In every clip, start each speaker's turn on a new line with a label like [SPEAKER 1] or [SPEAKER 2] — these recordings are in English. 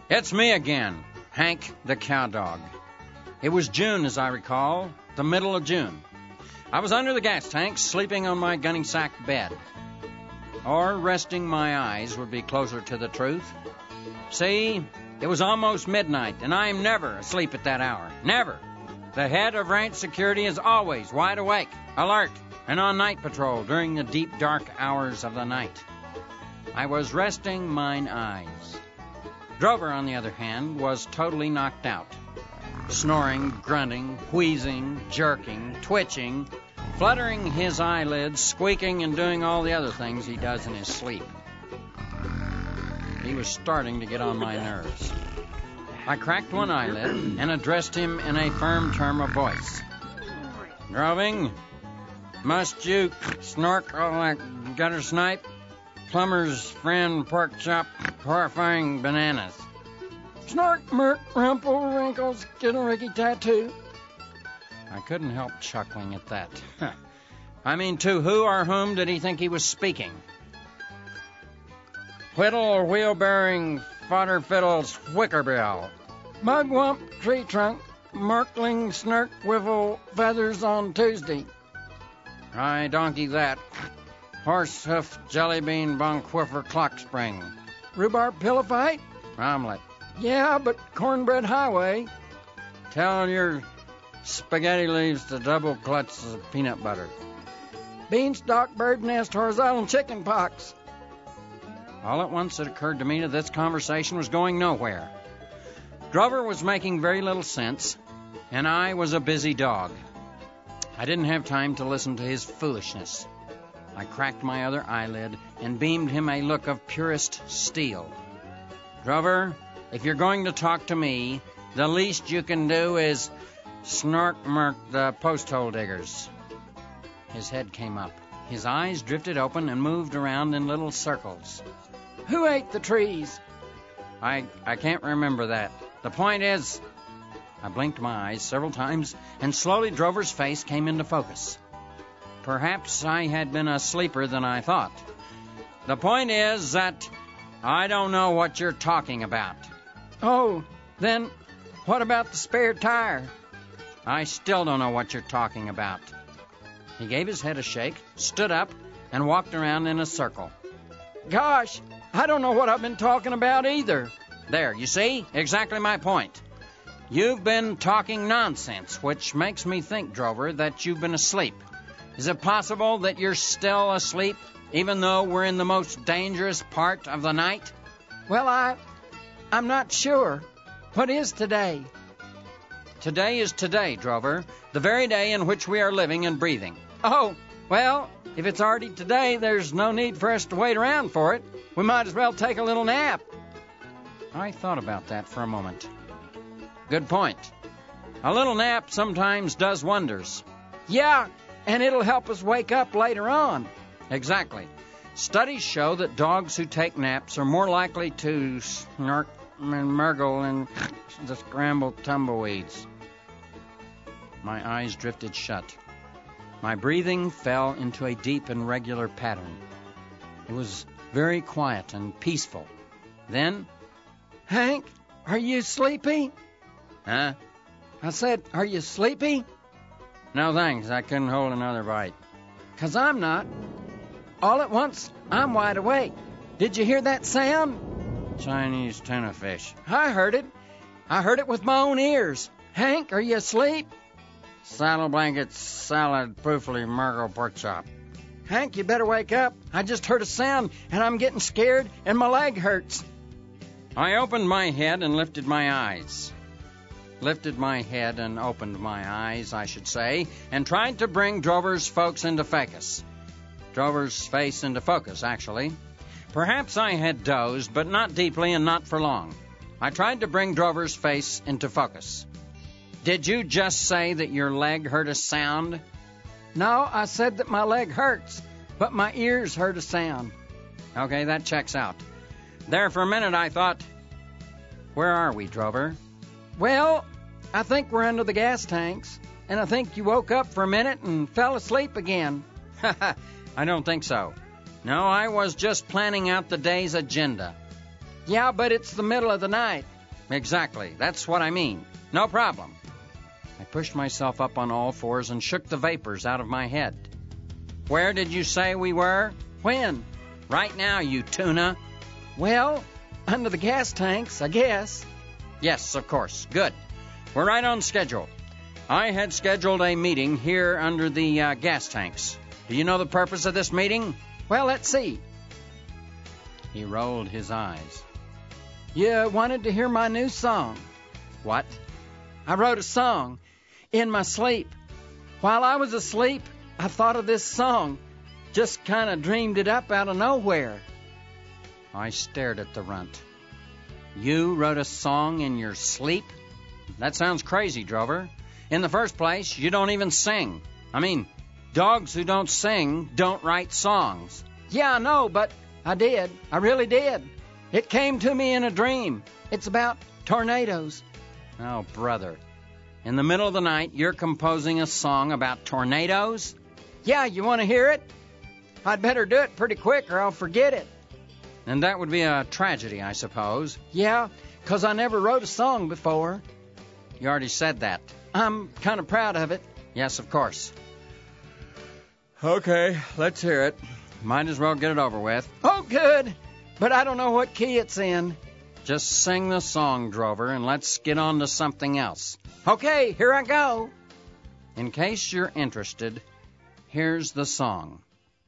[SPEAKER 1] It's me again, Hank the Cowdog. It was June, as I recall, the middle of June. I was under the gas tank, sleeping on my gunny sack bed. Or resting my eyes would be closer to the truth. See, it was almost midnight, and I am never asleep at that hour. Never. The head of ranch security is always wide awake, alert, and on night patrol during the deep, dark hours of the night. I was resting mine eyes. Drover, on the other hand, was totally knocked out. Snoring, grunting, wheezing, jerking, twitching, fluttering his eyelids, squeaking, and doing all the other things he does in his sleep. He was starting to get on my nerves. I cracked one eyelid and addressed him in a firm term of voice. "Droving, must you snorkel like gutter snipe? Plumber's friend, pork chop, horrifying bananas." "Snark, murk, rumple, wrinkles, skiddle-ricky tattoo." I couldn't help chuckling at that. I mean, to who or whom did he think he was speaking? "Whittle or wheel-bearing, fodder fiddles, whickerbill. Mugwump, tree trunk, merkling, snirk, wiffle, feathers on Tuesday." "I donkey that. Horse hoof, jelly bean, bonquiffer, clock spring." "Rhubarb pillow fight?" "Omelet." "Yeah, but cornbread highway." "Tell your spaghetti leaves to double clutch of peanut butter." "Beanstalk, bird nest, horizontal chicken pox." All at once it occurred to me that this conversation was going nowhere. Drover was making very little sense, and I was a busy dog. I didn't have time to listen to his foolishness. I cracked my other eyelid and beamed him a look of purest steel. "Drover, if you're going to talk to me, the least you can do is snork-murk the post-hole diggers." His head came up. His eyes drifted open and moved around in little circles. "Who ate the trees?" I can't remember that. The point is..." I blinked my eyes several times, and slowly Drover's face came into focus. Perhaps I had been a sleeper than I thought. "The point is that I don't know what you're talking about." "Oh, then what about the spare tire?" "I still don't know what you're talking about." He gave his head a shake, stood up, and walked around in a circle. "Gosh, I don't know what I've been talking about either." "There, you see? Exactly my point. You've been talking nonsense, which makes me think, Drover, that you've been asleep. Is it possible that you're still asleep, even though we're in the most dangerous part of the night?" "Well, I'm not sure. What is today?" "Today is today, Drover, the very day in which we are living and breathing." "Oh, well, if it's already today, there's no need for us to wait around for it. We might as well take a little nap." I thought about that for a moment. Good point. A little nap sometimes does wonders. "Yeah, and it'll help us wake up later on." "Exactly. Studies show that dogs who take naps are more likely to snark and murgle and the scrambled tumbleweeds." My eyes drifted shut. My breathing fell into a deep and regular pattern. It was very quiet and peaceful. Then, "Hank, are you sleepy?" "Huh?" I said, "Are you sleepy?" "No, thanks. I couldn't hold another bite." "'Cause I'm not. All at once, I'm wide awake. Did you hear that sound?" "Chinese tuna fish." "I heard it. I heard it with my own ears. Hank, are you asleep?" "Saddle blankets, salad, poofly, Margot pork chop." "Hank, you better wake up. I just heard a sound, and I'm getting scared, and my leg hurts." I opened my head and lifted my eyes. Lifted my head and opened my eyes, I should say, and tried to bring Drover's folks into focus. Drover's face into focus, actually. Perhaps I had dozed, but not deeply and not for long. I tried to bring Drover's face into focus. "Did you just say that your leg heard a sound?" "No, I said that my leg hurts, but my ears heard a sound." "Okay, that checks out. There for a minute I thought, where are we, Drover?" "Well, I think we're under the gas tanks, and I think you woke up for a minute and fell asleep again." "I don't think so. No, I was just planning out the day's agenda." "Yeah, but it's the middle of the night. Exactly. That's what I mean. No problem. I pushed myself up on all fours and shook the vapors out of my head. Where did you say we were?
[SPEAKER 2] When?
[SPEAKER 1] Right now, you tuna.
[SPEAKER 2] Well, under the gas tanks, I guess.
[SPEAKER 1] Yes, of course. Good. We're right on schedule. I had scheduled a meeting here under the gas tanks. Do you know the purpose of this meeting?
[SPEAKER 2] Well, let's see.
[SPEAKER 1] He rolled his eyes.
[SPEAKER 2] You wanted to hear my new song.
[SPEAKER 1] What?
[SPEAKER 2] I wrote a song in my sleep. While I was asleep, I thought of this song. Just kind of dreamed it up out of nowhere.
[SPEAKER 1] I stared at the runt. You wrote a song in your sleep? That sounds crazy, Drover. In the first place, you don't even sing. I mean, dogs who don't sing don't write songs.
[SPEAKER 2] Yeah, I know, but I did. I really did. It came to me in a dream. It's about tornadoes.
[SPEAKER 1] Oh, brother. In the middle of the night, you're composing a song about tornadoes?
[SPEAKER 2] Yeah, you want to hear it? I'd better do it pretty quick or I'll forget it.
[SPEAKER 1] And that would be a tragedy, I suppose.
[SPEAKER 2] Yeah, 'cause I never wrote a song before.
[SPEAKER 1] You already said that.
[SPEAKER 2] I'm kind of proud of it.
[SPEAKER 1] Yes, of course. Okay, let's hear it. Might as well get it over with.
[SPEAKER 2] Oh, good. But I don't know what key it's in.
[SPEAKER 1] Just sing the song, Drover, and let's get on to something else.
[SPEAKER 2] Okay, here I go.
[SPEAKER 1] In case you're interested, here's the song.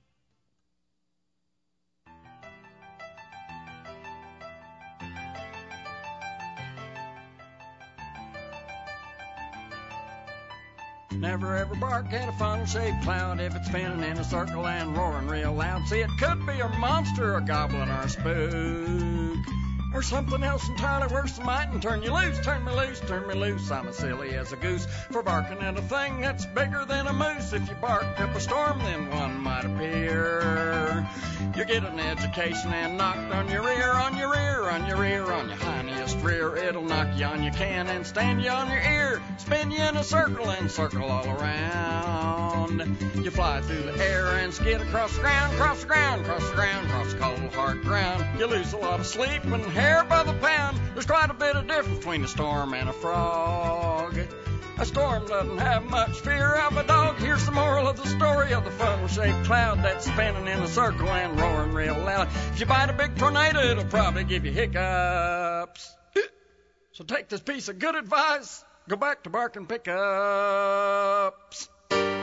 [SPEAKER 1] Never ever bark at a funnel-shaped cloud if it's spinning in a circle and roaring real loud. See, it could be a monster, a goblin, or a spook. Or something else entirely worse than might and turn you loose, turn me loose, turn me loose. I'm as silly as a goose for barking at a thing that's bigger than a moose. If you barked up a storm, then one might appear. You get an education and knocked on your rear, on your rear, on your rear, on your hindiest rear. It'll knock you on your can and stand you on your ear, spin you in a circle and circle all around. You fly through the air and skid across the ground, cross the ground, cross the ground, cross the cold hard ground. You lose a lot of sleep and hair by the pound. There's quite a bit of difference between a storm and a frog. A storm doesn't have much fear of a dog. Here's the moral of the story of the funnel-shaped cloud that's spinning in a circle and roaring real loud. If you bite a big tornado, it'll probably give you hiccups. So take this piece of good advice. Go back to barking pickups.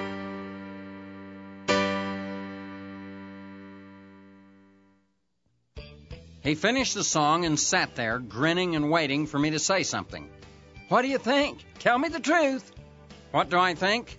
[SPEAKER 1] He finished the song and sat there, grinning and waiting for me to say something.
[SPEAKER 2] What do you think? Tell me the truth.
[SPEAKER 1] What do I think?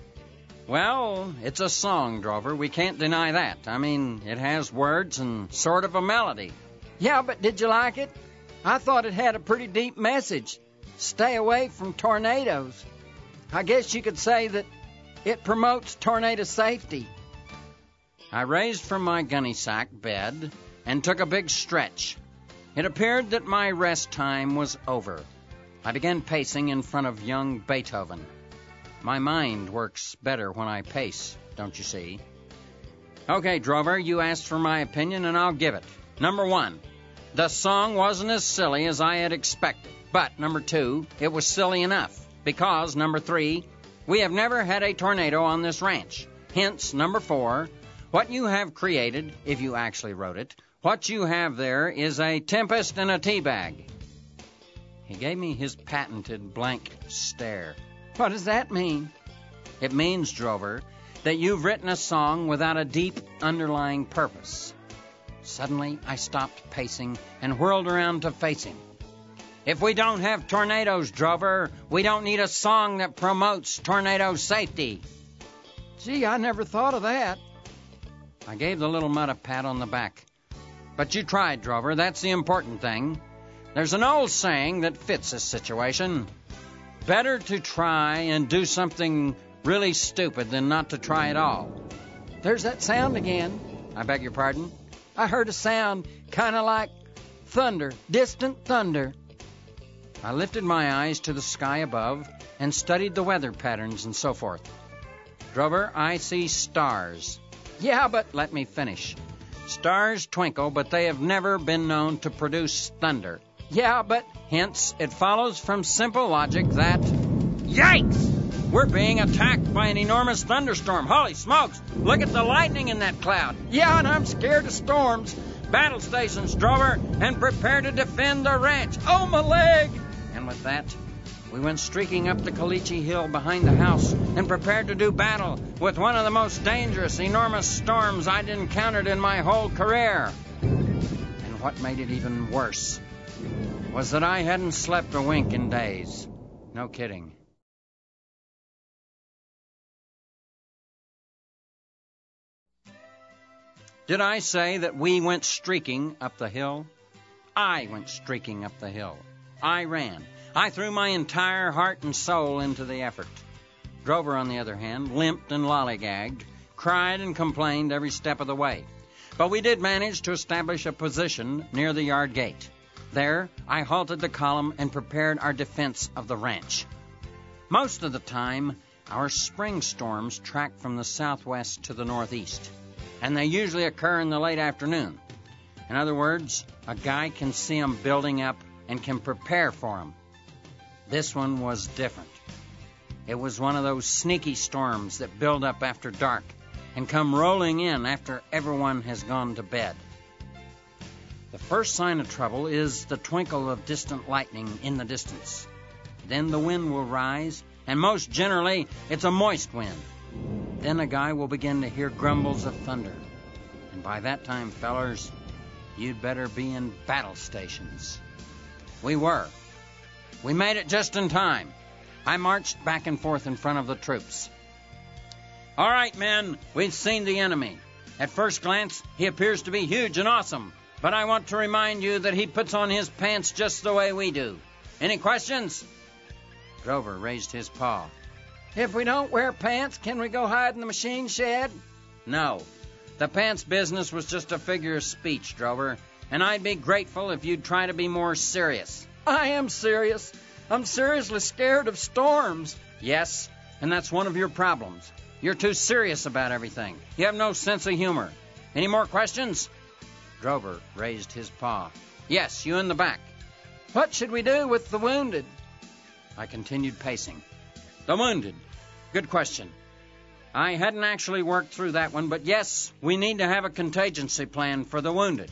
[SPEAKER 1] Well, it's a song, Drover. We can't deny that. I mean, it has words and sort of a melody.
[SPEAKER 2] Yeah, but did you like it? I thought it had a pretty deep message. Stay away from tornadoes. I guess you could say that it promotes tornado safety.
[SPEAKER 1] I raised from my gunny sack bed and took a big stretch. It appeared that my rest time was over. I began pacing in front of young Beethoven. My mind works better when I pace, don't you see? Okay, Drover, you asked for my opinion, and I'll give it. Number 1, the song wasn't as silly as I had expected. But, number 2, it was silly enough. Because, number 3, we have never had a tornado on this ranch. Hence, number 4, what you have created, if you actually wrote it, what you have there is a tempest in a tea bag. He gave me his patented blank stare.
[SPEAKER 2] What does that mean?
[SPEAKER 1] It means, Drover, that you've written a song without a deep underlying purpose. Suddenly, I stopped pacing and whirled around to face him. If we don't have tornadoes, Drover, we don't need a song that promotes tornado safety.
[SPEAKER 2] Gee, I never thought of that.
[SPEAKER 1] I gave the little mutt a pat on the back. But you tried, Drover. That's the important thing. There's an old saying that fits this situation. Better to try and do something really stupid than not to try at all.
[SPEAKER 2] There's that sound again.
[SPEAKER 1] I beg your pardon?
[SPEAKER 2] I heard a sound kind of like thunder, distant thunder.
[SPEAKER 1] I lifted my eyes to the sky above and studied the weather patterns and so forth. Drover, I see stars.
[SPEAKER 2] Yeah, but
[SPEAKER 1] let me finish. Stars twinkle, but they have never been known to produce thunder.
[SPEAKER 2] Yeah, but hence it follows from simple logic that... Yikes! We're being attacked by an enormous thunderstorm. Holy smokes! Look at the lightning in that cloud. Yeah, and I'm scared of storms. Battle stations, Drover, and prepare to defend the ranch. Oh, my leg! And with that, we went streaking up the Caliche Hill behind the house and prepared to do battle with one of the most dangerous, enormous storms I'd encountered in my whole career. And what made it even worse was that I hadn't slept a wink in days. No kidding. Did I say that we went streaking up the hill? I went streaking up the hill. I ran. I threw my entire heart and soul into the effort. Drover, on the other hand, limped and lollygagged, cried and complained every step of the way. But we did manage to establish a position near the yard gate. There, I halted the column and prepared our defense of the ranch. Most of the time, our spring storms track from the southwest to the northeast, and they usually occur in the late afternoon. In other words, a guy can see them building up and can prepare for them. This one was different. It was one of those sneaky storms that build up after dark and come rolling in after everyone has gone to bed. The first sign of trouble is the twinkle of distant lightning in the distance. Then the wind will rise, and most generally, it's a moist wind. Then a guy will begin to hear grumbles of thunder. And by that time, fellers, you'd better be in battle stations. We were. We made it just in time. I marched back and forth in front of the troops. All right, men, we've seen the enemy. At first glance, he appears to be huge and awesome, but I want to remind you that he puts on his pants just the way we do. Any questions? Drover raised his paw. If we don't wear pants, can we go hide in the machine shed? No. The pants business was just a figure of speech, Drover, and I'd be grateful if you'd try to be more serious. I am serious. I'm seriously scared of storms. Yes, and that's one of your problems. You're too serious about everything. You have no sense of humor. Any more questions? Drover raised his paw. Yes, you in the back. What should we do with the wounded? I continued pacing. The wounded. Good question. I hadn't actually worked through that one, but yes, we need to have a contingency plan for the wounded.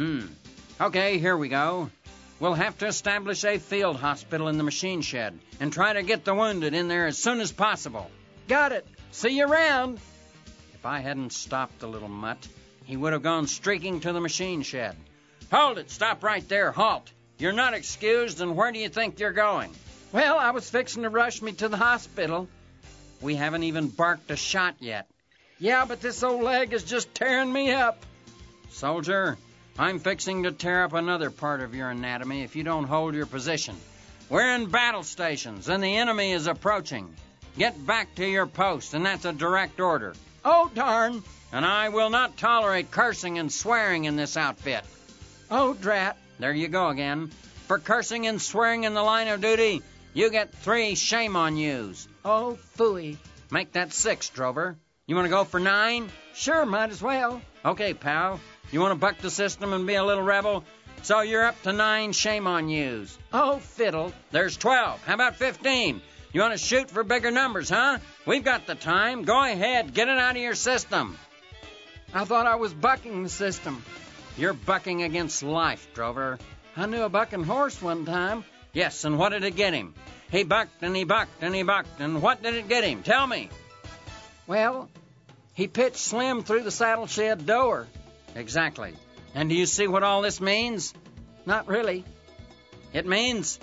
[SPEAKER 2] Okay, here we go. We'll have to establish a field hospital in the machine shed and try to get the wounded in there as soon as possible. Got it. See you around. If I hadn't stopped the little mutt, he would have gone streaking to the machine shed. Hold it. Stop right there. Halt. You're not excused, and where do you think you're going? Well, I was fixing to rush me to the hospital. We haven't even barked a shot yet. Yeah, but this old leg is just tearing me up. Soldier, I'm fixing to tear up another part of your anatomy if you don't hold your position. We're in battle stations, and the enemy is approaching. Get back to your post, and that's a direct order. Oh, darn. And I will not tolerate cursing and swearing in this outfit. Oh, drat. There you go again. For cursing and swearing in the line of duty, you get 3 shame on yous. Oh, phooey. Make that 6, Drover. You want to go for 9? Sure, might as well. Okay, pal. You want to buck the system and be a little rebel? So you're up to 9 shame on yous. Oh, fiddle. There's 12. How about 15? You want to shoot for bigger numbers, huh? We've got the time. Go ahead. Get it out of your system. I thought I was bucking the system. You're bucking against life, Drover. I knew a bucking horse one time. Yes, and what did it get him? He bucked and he bucked and he bucked, and what did it get him? Tell me. Well, he pitched Slim through the saddle shed door. Exactly. And do you see what all this means? Not really. It means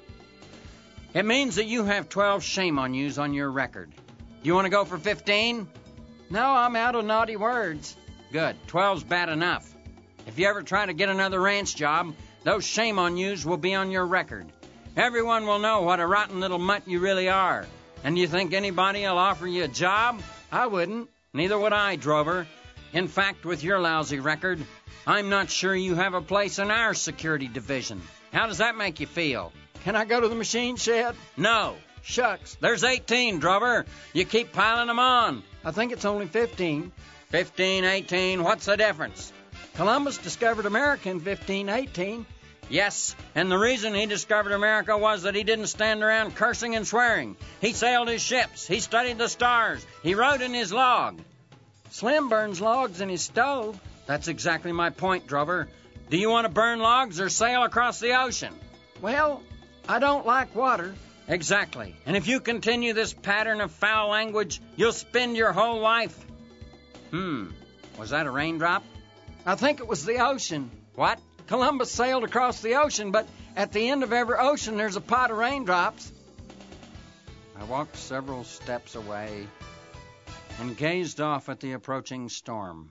[SPEAKER 2] that you have 12 shame on yous on your record. Do you want to go for 15? No, I'm out of naughty words. Good. 12's bad enough. If you ever try to get another ranch job, those shame on yous will be on your record. Everyone will know what a rotten little mutt you really are. And you think anybody will offer you a job? I wouldn't. Neither would I, Drover. In fact, with your lousy record, I'm not sure you have a place in our security division. How does that make you feel? Can I go to the machine shed? No. Shucks. There's 18, Drover. You keep piling them on. I think it's only 15. 15, 18, what's the difference? Columbus discovered America in 1518. Yes, and the reason he discovered America was that he didn't stand around cursing and swearing. He sailed his ships. He studied the stars. He wrote in his log.
[SPEAKER 1] Slim burns logs in his stove.
[SPEAKER 2] That's exactly my point, Drover. Do you want to burn logs or sail across the ocean?
[SPEAKER 1] Well, I don't like water.
[SPEAKER 2] Exactly. And if you continue this pattern of foul language, you'll spend your whole life. Was that a raindrop?
[SPEAKER 1] I think it was the ocean.
[SPEAKER 2] What?
[SPEAKER 1] Columbus sailed across the ocean, but at the end of every ocean there's a pot of raindrops.
[SPEAKER 2] I walked several steps away and gazed off at the approaching storm.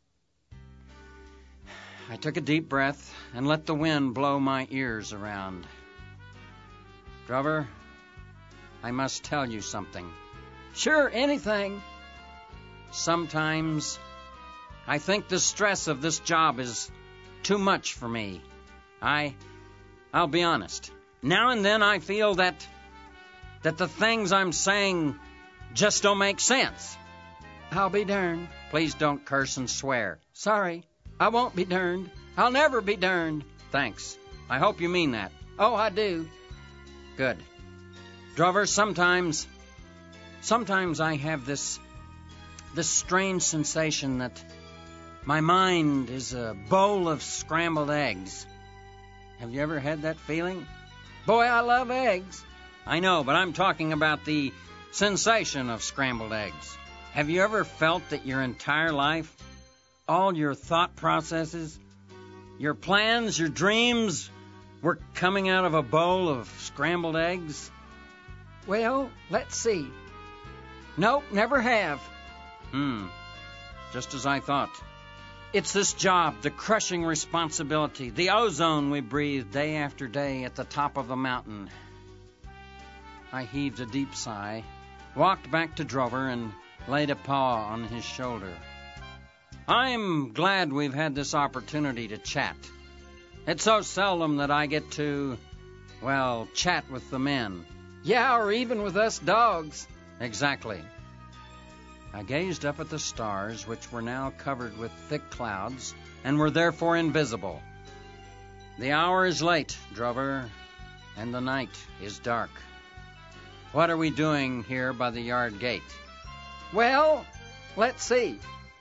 [SPEAKER 2] I took a deep breath and let the wind blow my ears around. Drover, I must tell you something.
[SPEAKER 1] Sure, anything.
[SPEAKER 2] Sometimes I think the stress of this job is too much for me. I'll be honest. Now and then I feel that the things I'm saying just don't make sense.
[SPEAKER 1] I'll be darned.
[SPEAKER 2] Please don't curse and swear.
[SPEAKER 1] Sorry, I won't be darned. I'll never be darned.
[SPEAKER 2] Thanks. I hope you mean that.
[SPEAKER 1] Oh, I do.
[SPEAKER 2] Good. Drover, sometimes I have this strange sensation that my mind is a bowl of scrambled eggs. Have you ever had that feeling?
[SPEAKER 1] Boy, I love eggs.
[SPEAKER 2] I know, but I'm talking about the sensation of scrambled eggs. Have you ever felt that your entire life, all your thought processes, your plans, your dreams, were coming out of a bowl of scrambled eggs?
[SPEAKER 1] Well, let's see. Nope, never have.
[SPEAKER 2] Just as I thought. It's this job, the crushing responsibility, the ozone we breathe day after day at the top of the mountain. I heaved a deep sigh, walked back to Drover, and laid a paw on his shoulder. I'm glad we've had this opportunity to chat. It's so seldom that I get to, chat with the men.
[SPEAKER 1] Yeah, or even with us dogs.
[SPEAKER 2] Exactly. I gazed up at the stars, which were now covered with thick clouds, and were therefore invisible. The hour is late, Drover, and the night is dark. What are we doing here by the yard gate?
[SPEAKER 1] Well, let's see.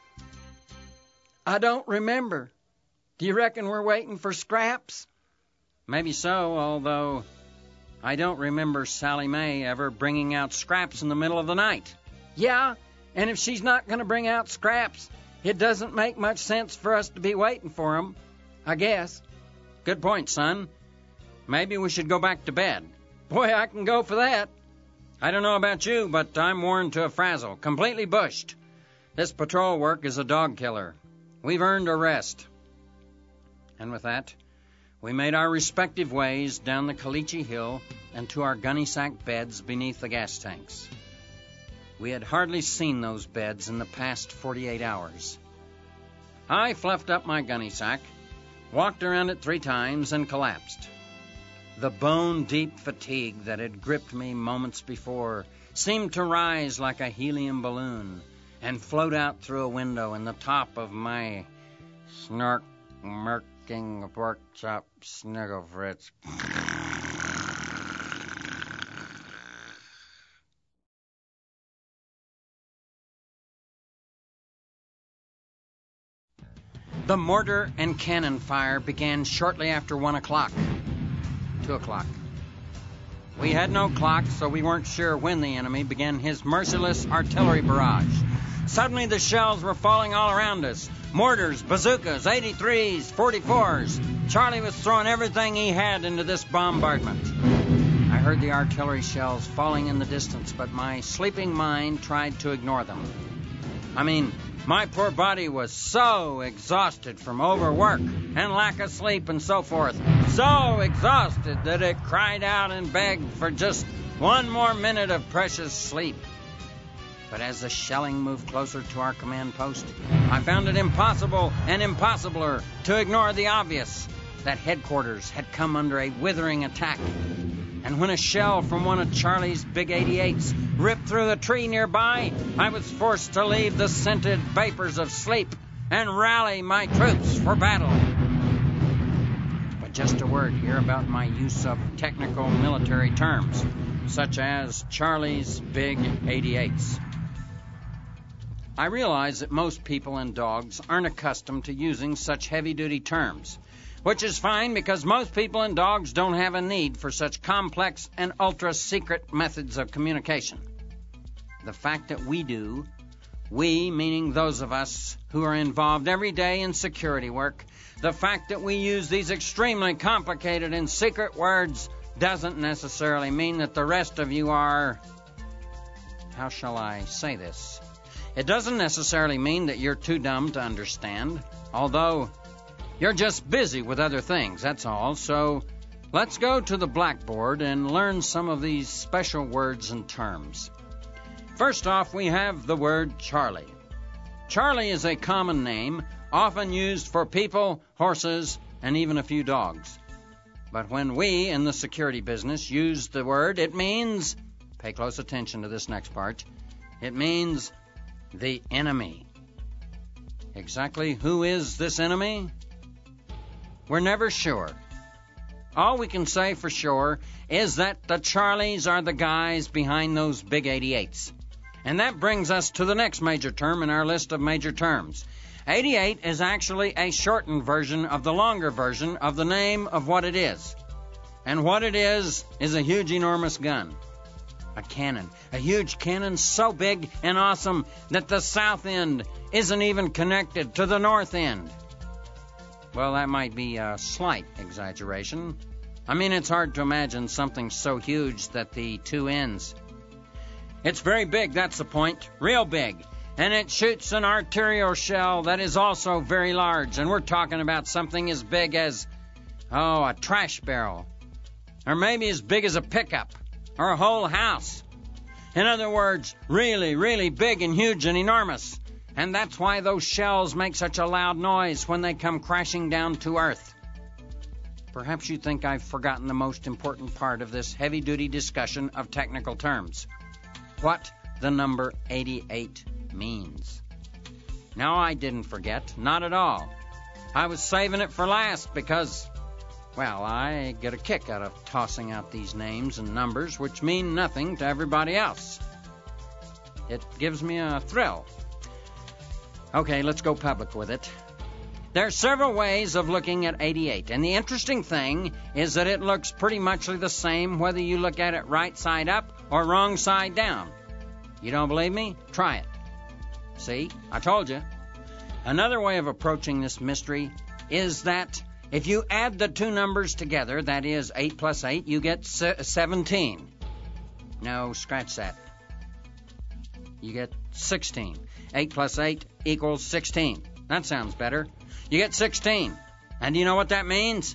[SPEAKER 1] I don't remember. Do you reckon we're waiting for scraps?
[SPEAKER 2] Maybe so, although I don't remember Sally Mae ever bringing out scraps in the middle of the night.
[SPEAKER 1] Yeah, and if she's not going to bring out scraps, it doesn't make much sense for us to be waiting for 'em, I guess.
[SPEAKER 2] Good point, son. Maybe we should go back to bed.
[SPEAKER 1] Boy, I can go for that.
[SPEAKER 2] I don't know about you, but I'm worn to a frazzle, completely bushed. This patrol work is a dog killer. We've earned a rest. And with that, we made our respective ways down the Caliche Hill and to our gunny sack beds beneath the gas tanks. We had hardly seen those beds in the past 48 hours. I fluffed up my gunny sack, walked around it 3 times, and collapsed. The bone-deep fatigue that had gripped me moments before seemed to rise like a helium balloon and float out through a window in the top of my snark-merking pork-chop sniggle fritz. The mortar and cannon fire began shortly after 1 o'clock. 2 o'clock. We had no clock, so we weren't sure when the enemy began his merciless artillery barrage. Suddenly the shells were falling all around us. Mortars, bazookas, 83s, 44s. Charlie was throwing everything he had into this bombardment. I heard the artillery shells falling in the distance, but my sleeping mind tried to ignore them. My poor body was so exhausted from overwork and lack of sleep and so forth, so exhausted that it cried out and begged for just one more minute of precious sleep. But as the shelling moved closer to our command post, I found it impossible and impossibler to ignore the obvious, that headquarters had come under a withering attack. And when a shell from one of Charlie's big 88s ripped through the tree nearby, I was forced to leave the scented vapors of sleep and rally my troops for battle. But just a word here about my use of technical military terms, such as Charlie's Big 88s. I realize that most people and dogs aren't accustomed to using such heavy-duty terms, which is fine because most people and dogs don't have a need for such complex and ultra-secret methods of communication. The fact that we do, we meaning those of us who are involved every day in security work, the fact that we use these extremely complicated and secret words doesn't necessarily mean that the rest of you are... How shall I say this? It doesn't necessarily mean that you're too dumb to understand, although you're just busy with other things, that's all. So let's go to the blackboard and learn some of these special words and terms. First off, we have the word Charlie. Charlie is a common name, often used for people, horses, and even a few dogs. But when we in the security business use the word, it means, pay close attention to this next part, it means the enemy. Exactly who is this enemy? We're never sure. All we can say for sure is that the Charlies are the guys behind those big 88s. And that brings us to the next major term in our list of major terms. 88 is actually a shortened version of the longer version of the name of what it is. And what it is a huge, enormous gun. A cannon. A huge cannon so big and awesome that the south end isn't even connected to the north end. Well, that might be a slight exaggeration. I mean, it's hard to imagine something so huge that the two ends... It's very big, that's the point. Real big. And it shoots an arterial shell that is also very large. And we're talking about something as big as, a trash barrel. Or maybe as big as a pickup. Or a whole house. In other words, really, really big and huge and enormous. And that's why those shells make such a loud noise when they come crashing down to Earth. Perhaps you think I've forgotten the most important part of this heavy-duty discussion of technical terms. What the number 88 means. No, I didn't forget. Not at all. I was saving it for last because, I get a kick out of tossing out these names and numbers which mean nothing to everybody else. It gives me a thrill. Okay, let's go public with it. There are several ways of looking at 88, and the interesting thing is that it looks pretty much the same whether you look at it right side up or wrong side down. You don't believe me? Try it. See? I told you. Another way of approaching this mystery is that if you add the two numbers together, that is 8 plus 8, you get 17. No, scratch that. You get 16. 8 plus 8 equals 16. That sounds better. You get 16. And do you know what that means?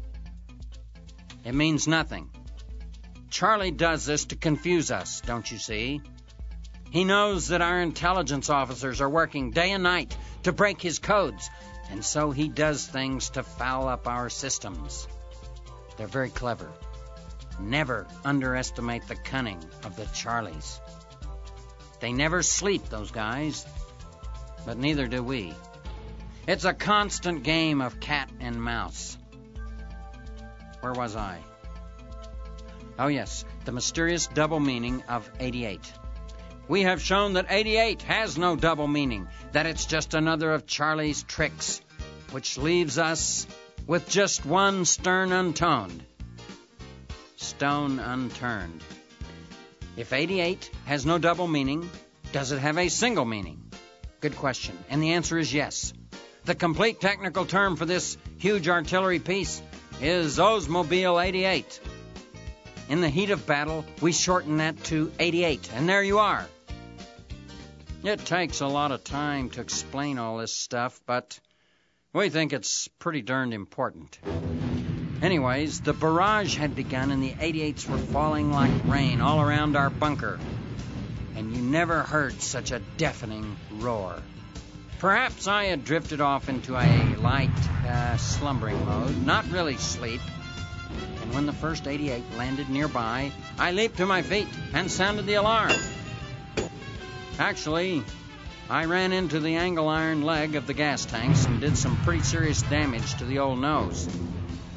[SPEAKER 2] It means nothing. Charlie does this to confuse us, don't you see? He knows that our intelligence officers are working day and night to break his codes, and so he does things to foul up our systems. They're very clever. Never underestimate the cunning of the Charlies. They never sleep, those guys, but neither do we. It's a constant game of cat and mouse. Where was I? Oh yes, the mysterious double meaning of 88. We have shown that 88 has no double meaning, that it's just another of Charlie's tricks, which leaves us with just one stern unturned. Stone unturned. If 88 has no double meaning, does it have a single meaning? Good question, and the answer is yes. The complete technical term for this huge artillery piece is Oldsmobile 88. In the heat of battle, we shorten that to 88, and there you are. It takes a lot of time to explain all this stuff, but we think it's pretty darned important. Anyways, the barrage had begun and the 88s were falling like rain all around our bunker. And you never heard such a deafening roar. Perhaps I had drifted off into a light slumbering mode, not really sleep. And when the first 88 landed nearby, I leaped to my feet and sounded the alarm. Actually, I ran into the angle iron leg of the gas tanks and did some pretty serious damage to the old nose.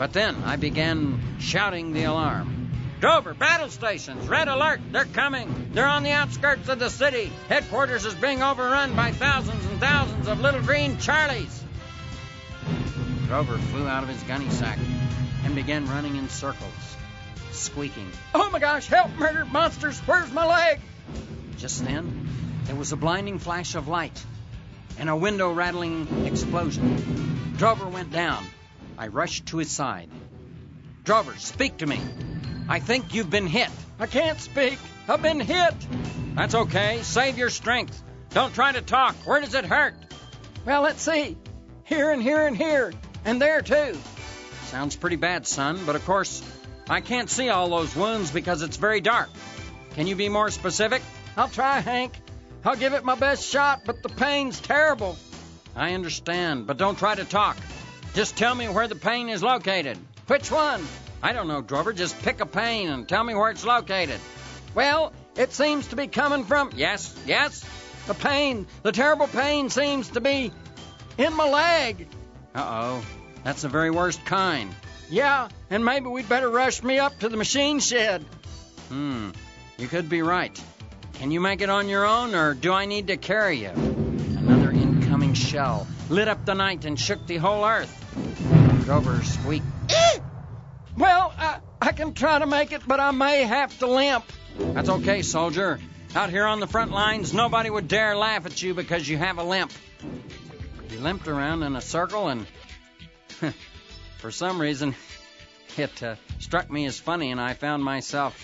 [SPEAKER 2] But then I began shouting the alarm. Drover, battle stations, red alert, they're coming. They're on the outskirts of the city. Headquarters is being overrun by thousands and thousands of little green Charlies. Drover flew out of his gunny sack and began running in circles, squeaking. Oh my gosh, help, murder monsters, where's my leg? Just then, there was a blinding flash of light and a window-rattling explosion. Drover went down. I rushed to his side. Drover, speak to me. I think you've been hit. I can't speak. I've been hit. That's okay. Save your strength. Don't try to talk. Where does it hurt? Well, let's see. Here and here and here. And there, too. Sounds pretty bad, son, but of course, I can't see all those wounds because it's very dark. Can you be more specific? I'll try, Hank. I'll give it my best shot, but the pain's terrible. I understand, but don't try to talk. Just tell me where the pain is located. Which one? I don't know, Drover. Just pick a pain and tell me where it's located. Well, it seems to be coming from... Yes? The pain, the terrible pain seems to be in my leg. Uh-oh. That's the very worst kind. Yeah, and maybe we'd better rush me up to the machine shed. You could be right. Can you make it on your own, or do I need to carry you? Another incoming shell lit up the night and shook the whole earth. Drover squeaked. Well, I can try to make it, but I may have to limp. That's okay, soldier. Out here on the front lines, nobody would dare laugh at you because you have a limp. He limped around in a circle, and for some reason, it struck me as funny, and I found myself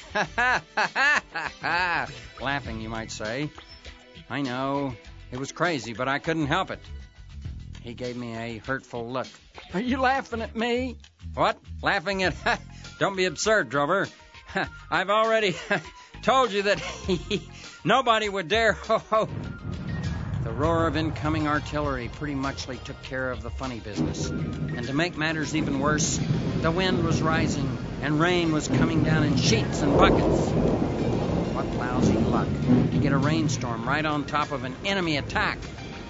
[SPEAKER 2] laughing, you might say. I know, it was crazy, but I couldn't help it. He gave me a hurtful look. Are you laughing at me? What? Laughing at... Don't be absurd, Drover. I've already told you that nobody would dare... The roar of incoming artillery pretty muchly took care of the funny business. And to make matters even worse, the wind was rising and rain was coming down in sheets and buckets. What lousy luck to get a rainstorm right on top of an enemy attack.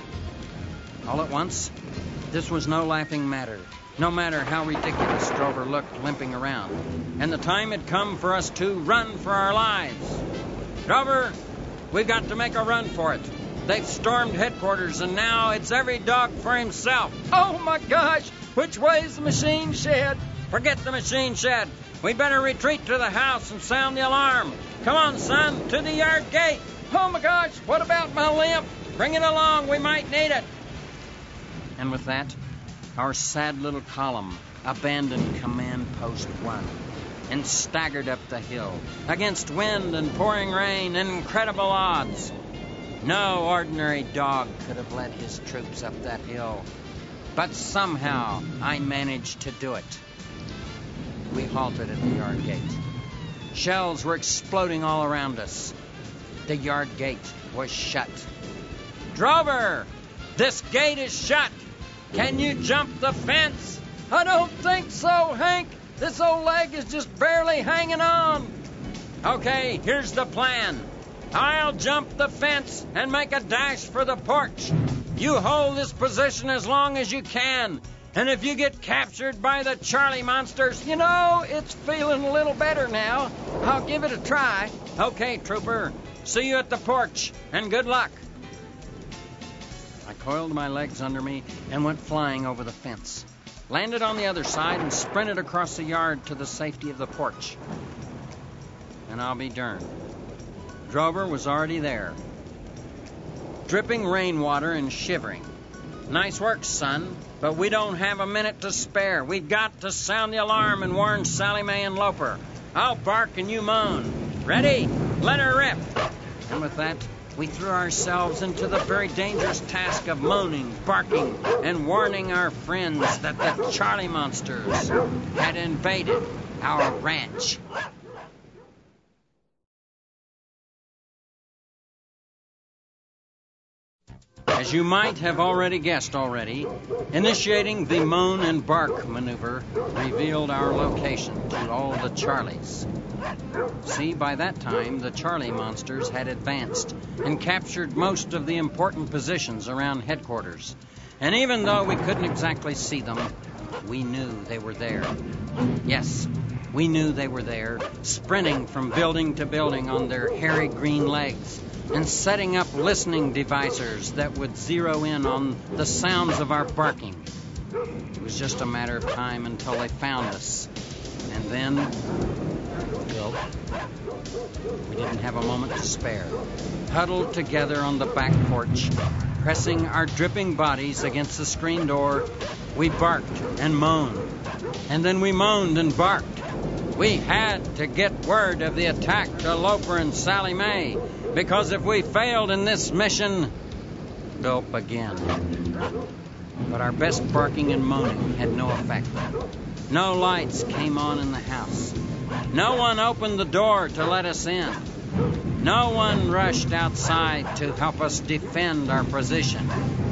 [SPEAKER 2] All at once, this was no laughing matter, no matter how ridiculous Drover looked limping around. And the time had come for us to run for our lives. Drover, we've got to make a run for it. They've stormed headquarters, and now it's every dog for himself. Oh, my gosh! Which way's the machine shed? Forget the machine shed. We'd better retreat to the house and sound the alarm. Come on, son, to the yard gate. Oh, my gosh, what about my limp? Bring it along, we might need it. And with that, our sad little column abandoned Command Post 1 and staggered up the hill against wind and pouring rain and incredible odds. No ordinary dog could have led his troops up that hill, but somehow I managed to do it. We halted at the yard gate. Shells were exploding all around us. The yard gate was shut. Drover, this gate is shut. Can you jump the fence? I don't think so, Hank. This old leg is just barely hanging on. Okay, here's the plan. I'll jump the fence and make a dash for the porch. You hold this position as long as you can. And if you get captured by the Charlie monsters... You know, it's feeling a little better now. I'll give it a try. Okay, trooper. See you at the porch, and good luck. I coiled my legs under me and went flying over the fence. Landed on the other side and sprinted across the yard to the safety of the porch. And I'll be darned. Drover was already there, dripping rainwater and shivering. Nice work, son, but we don't have a minute to spare. We've got to sound the alarm and warn Sally Mae and Loper. I'll bark and you moan. Ready? Let her rip. And with that, we threw ourselves into the very dangerous task of moaning, barking, and warning our friends that the Charlie monsters had invaded our ranch. As you might have already guessed initiating the moan and bark maneuver revealed our location to all the Charlies. See, by that time, the Charlie monsters had advanced and captured most of the important positions around headquarters. And even though we couldn't exactly see them, We knew they were there. Yes, we knew they were there, sprinting from building to building on their hairy green legs and setting up listening devices that would zero in on the sounds of our barking. It was just a matter of time until they found us. And then, well, we didn't have a moment to spare. Huddled together on the back porch, pressing our dripping bodies against the screen door, we barked and moaned. And then we moaned and barked. We had to get word of the attack to Loper and Sally Mae, because if we failed in this mission, gulp again. But our best barking and moaning had no effect. No lights came on in the house. No one opened the door to let us in. No one rushed outside to help us defend our position.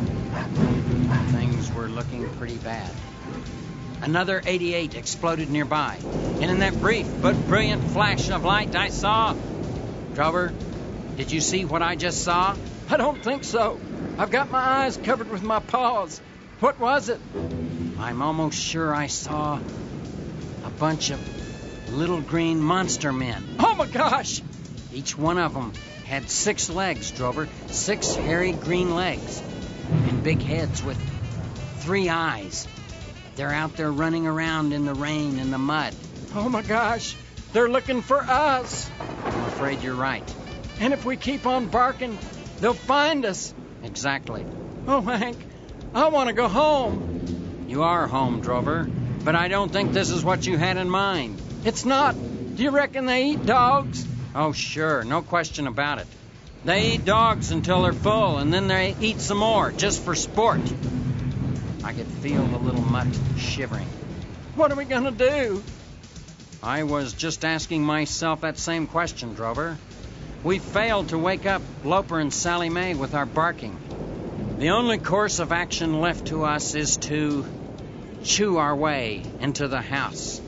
[SPEAKER 2] Things were looking pretty bad. Another 88 exploded nearby, and in that brief but brilliant flash of light I saw... Drover, did you see what I just saw?
[SPEAKER 1] I don't think so. I've got my eyes covered with my paws. What was it?
[SPEAKER 2] I'm almost sure I saw a bunch of little green monster men.
[SPEAKER 1] Oh, my gosh!
[SPEAKER 2] Each one of them had 6 legs, Drover. 6 hairy green legs. And big heads with 3 eyes. They're out there running around in the rain and the mud.
[SPEAKER 1] Oh, my gosh. They're looking for us.
[SPEAKER 2] I'm afraid you're right.
[SPEAKER 1] And if we keep on barking, they'll find us.
[SPEAKER 2] Exactly.
[SPEAKER 1] Oh, Hank, I want to go home.
[SPEAKER 2] You are home, Drover, but I don't think this is what you had in mind.
[SPEAKER 1] It's not. Do you reckon they eat dogs?
[SPEAKER 2] Oh, sure. No question about it. They eat dogs until they're full, and then they eat some more, just for sport. I could feel the little mutt shivering.
[SPEAKER 1] What are we going to do?
[SPEAKER 2] I was just asking myself that same question, Drover. We failed to wake up Loper and Sally Mae with our barking. The only course of action left to us is to chew our way into the house.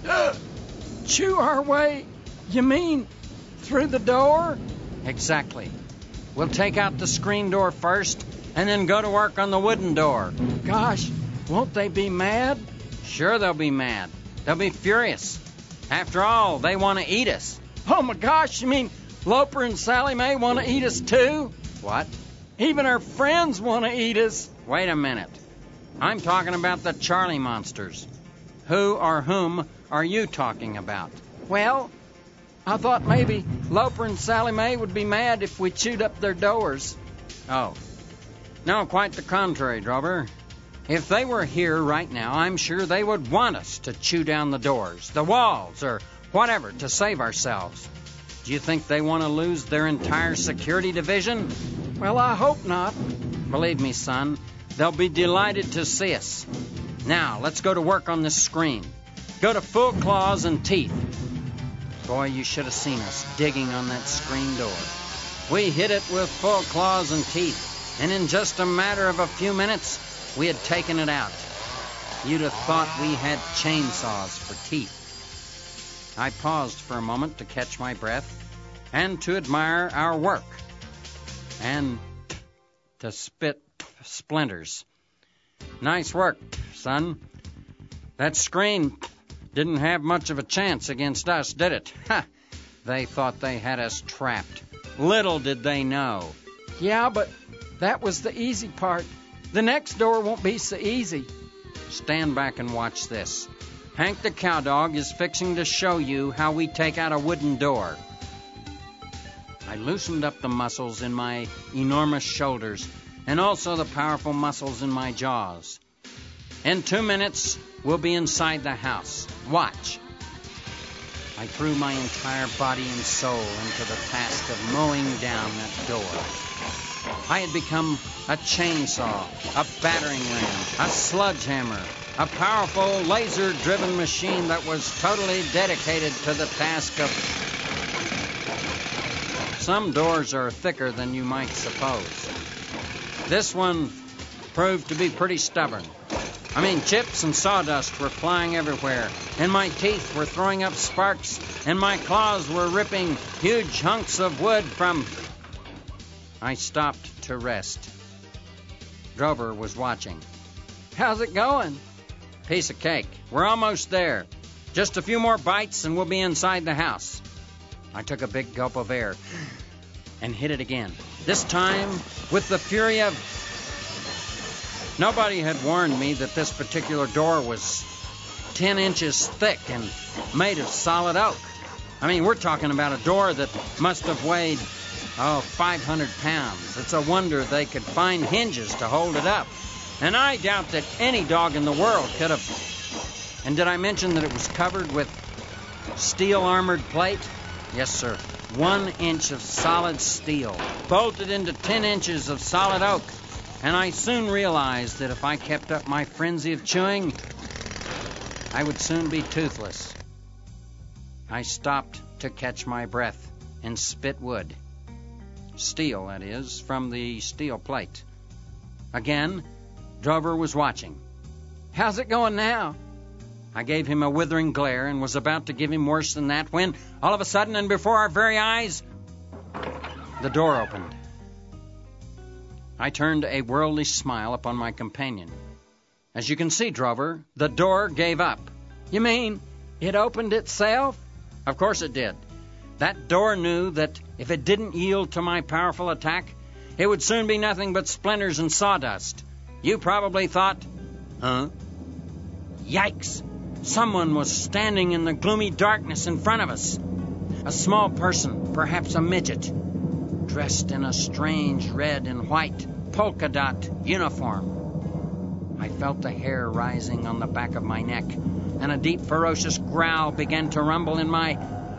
[SPEAKER 1] Chew our way? You mean through the door?
[SPEAKER 2] Exactly. We'll take out the screen door first, and then go to work on the wooden door.
[SPEAKER 1] Gosh, won't they be mad?
[SPEAKER 2] Sure they'll be mad. They'll be furious. After all, they want to eat us.
[SPEAKER 1] Oh, my gosh, you mean Loper and Sally Mae want to eat us too?
[SPEAKER 2] What?
[SPEAKER 1] Even our friends want to eat us.
[SPEAKER 2] Wait a minute. I'm talking about the Charlie monsters. Who or whom are you talking about?
[SPEAKER 1] Well, I thought maybe Loper and Sally Mae would be mad if we chewed up their doors.
[SPEAKER 2] Oh. No, quite the contrary, Drover. If they were here right now, I'm sure they would want us to chew down the doors, the walls, or whatever to save ourselves. Do you think they want to lose their entire security division?
[SPEAKER 1] Well, I hope not.
[SPEAKER 2] Believe me, son, they'll be delighted to see us. Now, let's go to work on this screen. Go to full claws and teeth. Boy, you should have seen us digging on that screen door. We hit it with full claws and teeth. And in just a matter of a few minutes, we had taken it out. You'd have thought we had chainsaws for teeth. I paused for a moment to catch my breath and to admire our work and to spit splinters. Nice work, son. That screen didn't have much of a chance against us, did it? Ha! They thought they had us trapped. Little did they know.
[SPEAKER 1] Yeah, but that was the easy part. The next door won't be so easy.
[SPEAKER 2] Stand back and watch this. Hank the cowdog is fixing to show you how we take out a wooden door. I loosened up the muscles in my enormous shoulders and also the powerful muscles in my jaws. In 2 minutes, we'll be inside the house. Watch. I threw my entire body and soul into the task of mowing down that door. I had become a chainsaw, a battering ram, a sledgehammer, a powerful laser-driven machine that was totally dedicated to the task of... Some doors are thicker than you might suppose. This one proved to be pretty stubborn. I mean, chips and sawdust were flying everywhere, and my teeth were throwing up sparks, and my claws were ripping huge hunks of wood from... I stopped to rest. Drover was watching.
[SPEAKER 1] How's it going?
[SPEAKER 2] Piece of cake. We're almost there. Just a few more bites and we'll be inside the house. I took a big gulp of air and hit it again. This time with the fury of... Nobody had warned me that this particular door was 10 inches thick and made of solid oak. I mean, we're talking about a door that must have weighed, 500 pounds. It's a wonder they could find hinges to hold it up. And I doubt that any dog in the world could have... And did I mention that it was covered with steel armored plate? Yes, sir. 1 inch of solid steel, bolted into 10 inches of solid oak. And I soon realized that if I kept up my frenzy of chewing, I would soon be toothless. I stopped to catch my breath and spit wood. Steel, that is, from the steel plate. Again, Drover was watching.
[SPEAKER 1] How's it going now?
[SPEAKER 2] I gave him a withering glare and was about to give him worse than that when, all of a sudden and before our very eyes, the door opened. I turned a worldly smile upon my companion. As you can see, Drover, the door gave up.
[SPEAKER 1] You mean it opened itself?
[SPEAKER 2] Of course it did. That door knew that if it didn't yield to my powerful attack, it would soon be nothing but splinters and sawdust. You probably thought, huh? Yikes! Someone was standing in the gloomy darkness in front of us. A small person, perhaps a midget, dressed in a strange red and white polka dot uniform. I felt the hair rising on the back of my neck, and a deep, ferocious growl began to rumble in my...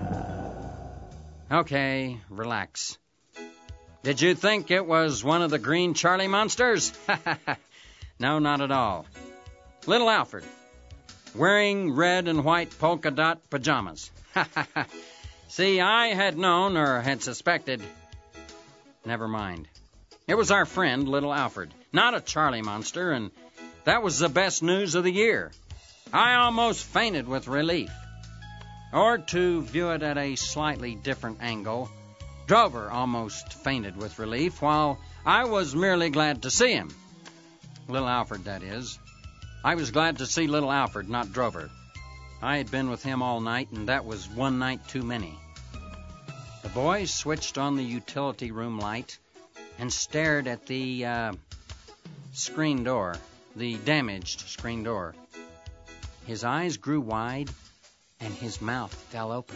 [SPEAKER 2] Okay, relax. Did you think it was one of the green Charlie monsters? No, not at all. Little Alfred, wearing red and white polka dot pajamas. See, I had known or had suspected. Never mind. It was our friend, Little Alfred, not a Charlie monster, and that was the best news of the year. I almost fainted with relief. Or to view it at a slightly different angle, Drover almost fainted with relief, while I was merely glad to see him. Little Alfred, that is. I was glad to see Little Alfred, not Drover. I had been with him all night, and that was one night too many. The boy switched on the utility room light and stared at the screen door, the damaged screen door. His eyes grew wide, and his mouth fell open.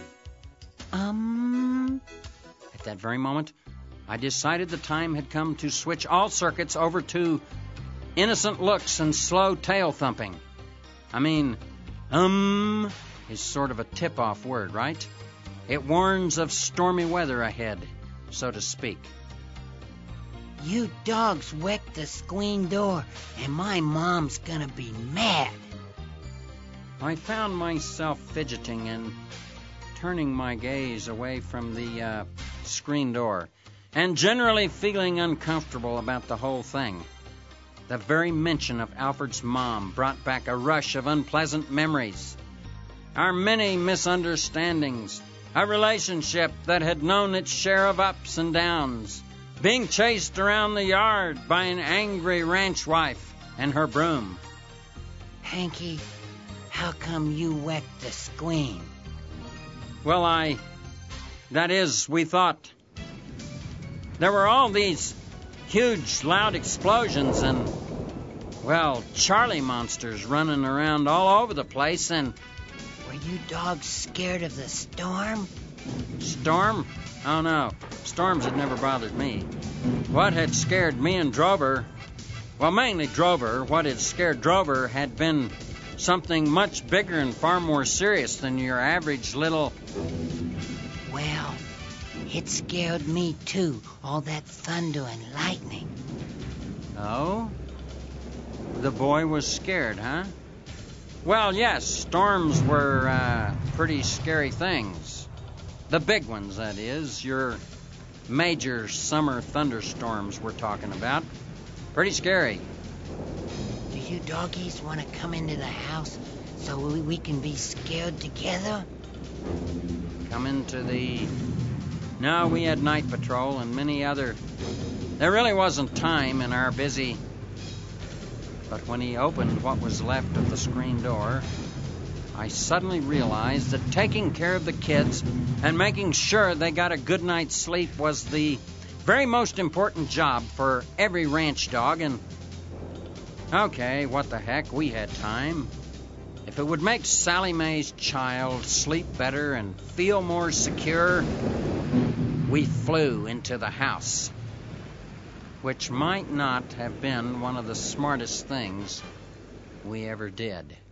[SPEAKER 2] At that very moment, I decided the time had come to switch all circuits over to innocent looks and slow tail thumping. I mean, is sort of a tip-off word, right? It warns of stormy weather ahead, so to speak.
[SPEAKER 3] You dogs wrecked the screen door, and my mom's gonna be mad.
[SPEAKER 2] I found myself fidgeting and turning my gaze away from the screen door, and generally feeling uncomfortable about the whole thing. The very mention of Alfred's mom brought back a rush of unpleasant memories. Our many misunderstandings, a relationship that had known its share of ups and downs, being chased around the yard by an angry ranch wife and her broom.
[SPEAKER 3] Hanky, how come you wrecked the screen?
[SPEAKER 2] Well, we thought there were all these huge, loud explosions and, Charlie monsters running around all over the place, and...
[SPEAKER 3] Were you dogs scared of the storm?
[SPEAKER 2] Storm? Oh, no. Storms had never bothered me. What had scared me and Drover, mainly Drover, what had scared Drover had been something much bigger and far more serious than your average little...
[SPEAKER 3] Well, it scared me too, all that thunder and lightning.
[SPEAKER 2] Oh? The boy was scared, huh? Well, yes, storms were pretty scary things. The big ones, that is, your major summer thunderstorms we're talking about. Pretty scary.
[SPEAKER 3] Do you doggies want to come into the house so we can be scared together?
[SPEAKER 2] Come into the... No, we had night patrol and many other... There really wasn't time in our busy... But when he opened what was left of the screen door, I suddenly realized that taking care of the kids and making sure they got a good night's sleep was the very most important job for every ranch dog, and okay, what the heck, we had time. If it would make Sally Mae's child sleep better and feel more secure, we flew into the house, which might not have been one of the smartest things we ever did.